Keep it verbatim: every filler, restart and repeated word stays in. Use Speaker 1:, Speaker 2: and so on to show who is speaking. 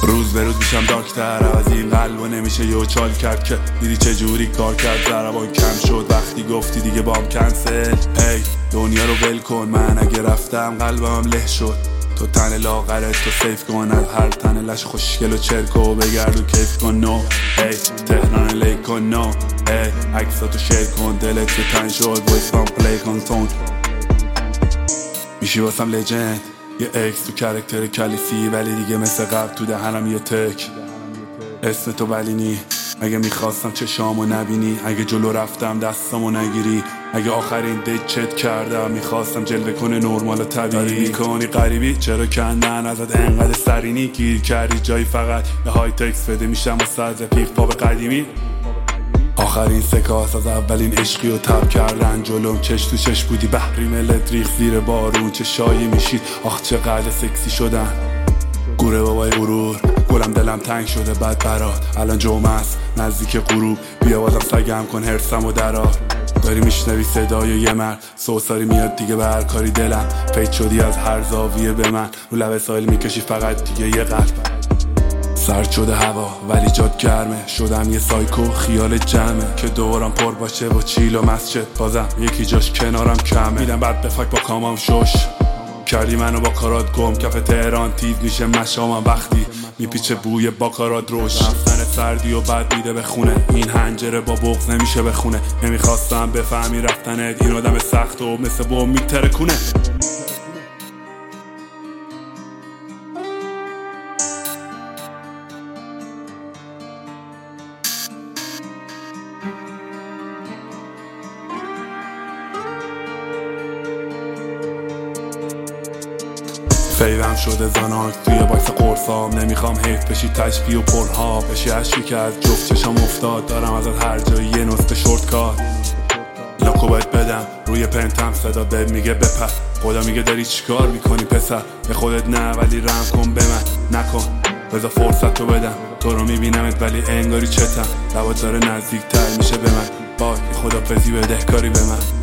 Speaker 1: روز به روز میشم دارکتر، از این قلب و نمیشه یو چال کرد که دیدی چه جوری کار کرد. ضربان کم شد وقتی گفتی دیگه بام کنسل. هی دنیا رو ول کن، من اگه رفتم قلبم له شد. تو تن لاغرت تو سیف کن از هر تن لش خوشگل و چرک و بگرد و کیف کن. نو هی تهران لی کن. نو هی عکساتو شیر کن، دلت که تن شد ویسام پلی کن. تون میشی واسم لجند، یه اکس تو کرکتر کلیسی، ولی دیگه مثل قبل تو دهنم یه تک. اسم تو ولی نی، اگه میخواستم چشامو نبینی، اگه جلو رفتم دستامو نگیری، اگه آخرین دیت چت کردم میخواستم جلوه کنه نورمال و طبیعی. میکنی غریبی چرا کندن ازت انقدر سرینی، گیر کردی جایی فقط یه های تکس بده میشم واسه از پیق پا به قدیمی. آخرین سکاس از اولین عشقی و تب کردن جلوم، چش تو چش بودی بحری ملت ریخ زیر بارون، چه شایی میشید آخ چقدر سکسی شدن. گوره بابای غرور گلم دلم تنگ شده بد برات، الان جمعه است نزدیک غروب، بیا بازم سگم کن هرسم و درار. داری میشنوی صدای یه مرد سوساری میاد دیگه به هر کاری دلم، پیچ شدی از هر زاویه به من، رو لب سایل میکشی فقط دیگه یه قلب. سرد شده هوا ولی جاد گرمه، شدم یه سایکو خیال جمعه، که دورم پر باشه با چیل و مسجد، بازم یکی جاش کنارم کمه. میدم بعد بفک با کامام شش کردی منو با کارات گم، کف تهران تیز میشه مشامم وقتی میپیچه بوی با کارات روش. رفتن سردی و بعد میده به خونه، این هنجره با بغض نمیشه بخونه. نمیخواستم بفهمی رفتنت این آدم سخت و مثل بوم میترکونه. فیوم شده زناک توی باکس قرصام، نمیخوام حیف بشی تشبیه و پرها بشی عشقی که از جفت چشم افتاد. دارم ازت هر جایی یه نسخه شورت کات لاکو باید بدم روی پنتم، صدا بب میگه بپر، خدا میگه داری چیکار میکنی پسر، به خودت نه ولی رحم کن به من نکن، بذار فرصت تو بدم. تو رو میبینمت ولی انگاری چتم، لبات داره نزدیک تر میشه به من، وای خدافظی بدهکاری به من.